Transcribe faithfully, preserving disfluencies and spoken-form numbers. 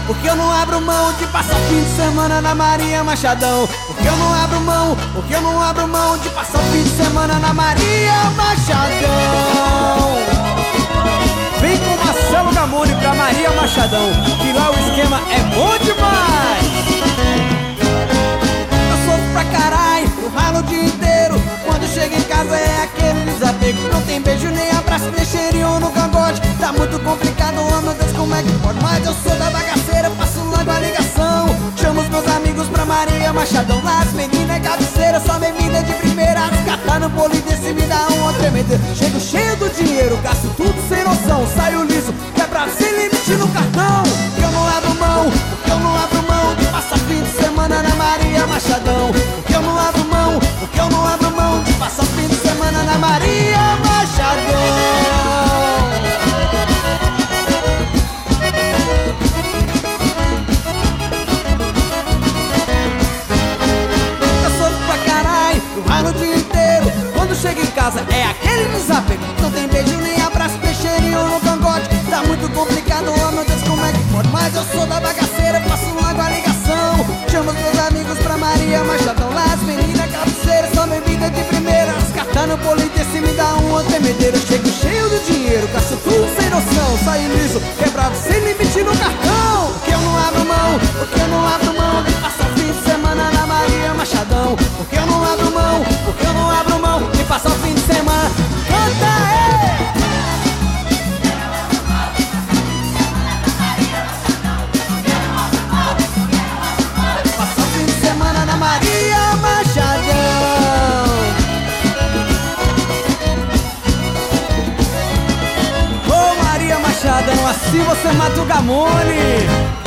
porque eu não abro mão de passar o fim de semana na Maria Machadão. Porque eu não abro mão, porque eu não abro mão de passar o fim de semana na Maria Machadão. Vem com Marcelo Gamone pra Maria Machadão, que lá o esquema é bom demais. Eu sofro pra caralho, eu ralo o dia inteiro. Quando chego em casa é aquele desapego. Não tem beijo nem abraço, nem cheirinho no cangote. Tá muito complicado, oh meu Deus, como é que pode? Mas eu sou da bagaceira, passo logo a ligação. Chamo os meus amigos pra Maria Machadão. Lá as meninas cabeceiras, só bebida de primeira. Catar no polidense me dá uma tremedeira. Chego cheio do dinheiro, gasto tudo sem noção. Saio liso, quebrado sem limite no cartão. Porque eu não abro mão, porque eu não abro mão de passar fim de semana na Maria Machadão. Porque eu não abro mão, porque eu não abro mão de passar fim de semana na Maria Machadão. O dia inteiro, quando chego em casa é aquele desapego. Não tem beijo nem abraço, tem cheirinho no cangote. Tá muito complicado, oh meu Deus, como é que pode? Mas eu sou da bagaceira, passo logo a ligação. Chamo os meus amigos pra Maria Machadão. Lá as meninas cabeceiras, só bebida de primeira. As cartas no polidense me dá uma tremedeira. Chego cheio de dinheiro, gasto tudo sem noção. Saio liso, quebrado, sem limite no cartão. Porque eu não abro mão, porque eu não abro mão de passar fim de semana na Maria Machadão. Porque eu não abro mão, porque eu não abro mão de passar o fim de semana. Canta aí! Passar o fim de semana na Maria Machadão. Ô Maria Machadão, assim você mata o Gamone.